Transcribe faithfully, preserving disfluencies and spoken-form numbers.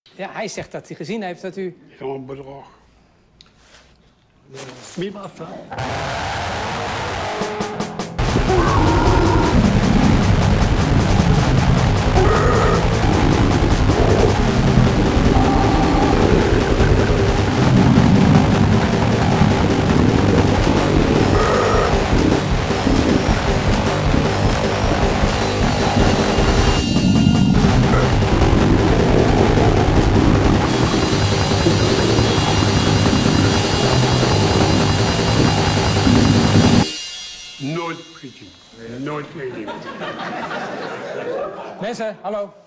Ja, hij zegt dat hij gezien heeft dat u... Gewoon bedrog. Wie was dat? Nooit preaching. Nooit prediken. Mensen, hallo.